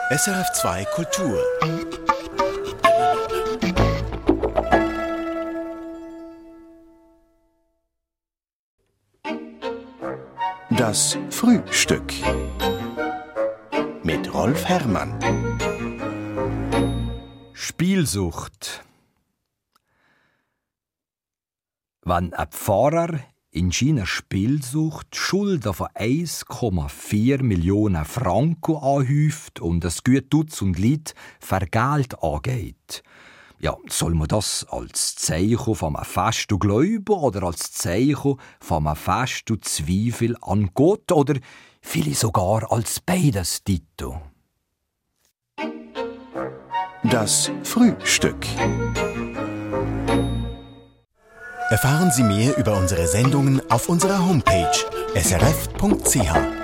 SRF2 Kultur. Das Frühstück mit Rolf Herrmann. Spielsucht. Wenn ein Pfarrer in seiner Spielsucht Schulden von 1,4 Millionen Franken anhäuft und das Gütutz und Leid Vergelt angeht, ja, soll man das als Zeichen von einem festen Glauben oder als Zeichen von einem festen Zweifel an Gott oder vielleicht sogar als beides Dito? Das Frühstück. Erfahren Sie mehr über unsere Sendungen auf unserer Homepage srf.ch.